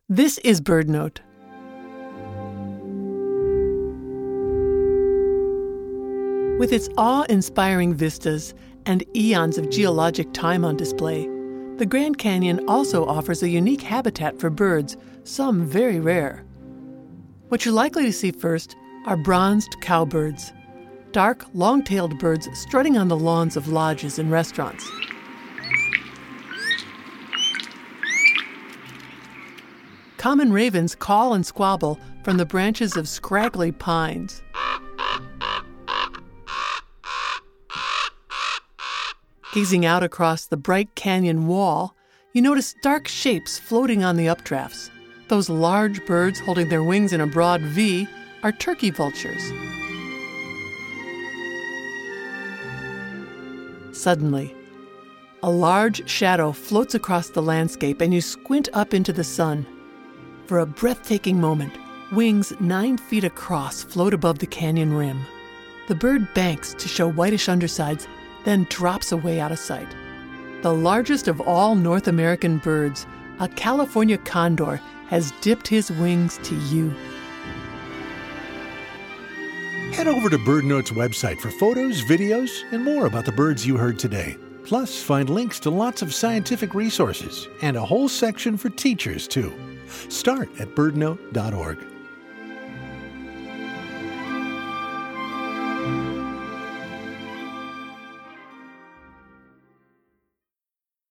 This is BirdNote. With its awe-inspiring vistas and eons of geologic time on display, the Grand Canyon also offers a unique habitat for birds, some very rare. What you're likely to see first are bronzed cowbirds, dark, long-tailed birds strutting on the lawns of lodges and restaurants. Common ravens call and squabble from the branches of scraggly pines. Gazing out across the bright canyon wall, you notice dark shapes floating on the updrafts. Those large birds holding their wings in a broad V are turkey vultures. Suddenly, a large shadow floats across the landscape and you squint up into the sun. For a breathtaking moment, wings 9 feet across float above the canyon rim. The bird banks to show whitish undersides, then drops away out of sight. The largest of all North American birds, a California condor, has dipped his wings to you. Head over to BirdNote's website for photos, videos, and more about the birds you heard today. Plus, find links to lots of scientific resources and a whole section for teachers, too. Start at birdnote.org.